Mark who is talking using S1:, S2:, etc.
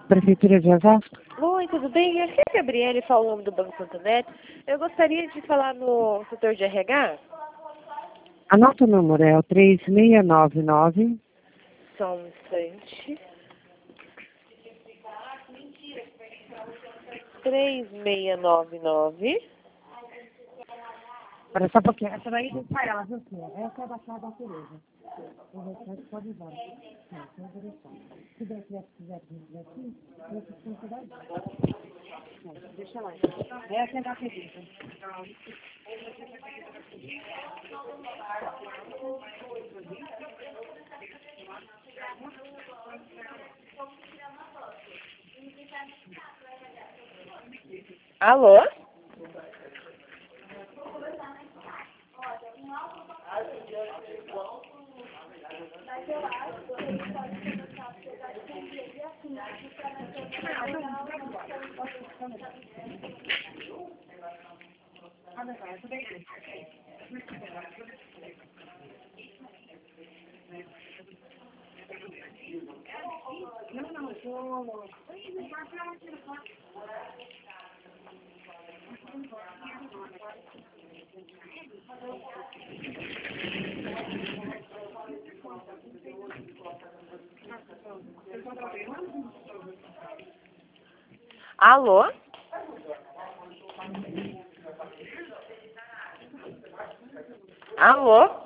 S1: Prefeitura de Osasco?
S2: Oi, tudo bem? Aqui é a Gabriele, falo o nome do Banco Santander. Eu gostaria de falar no setor de RH.
S1: Anota o número, é o 3699.
S2: Só um instante. 3699.
S1: Espera só um pouquinho. Essa daí tem para ela, viu, senhor? Essa é da Casa da Tereza. O restante pode usar. Não, sem direção. Se der quiser vir aqui, eu preciso cuidar disso. Deixa lá. Essa é da Tereza.
S2: Alô? Alô? Alô?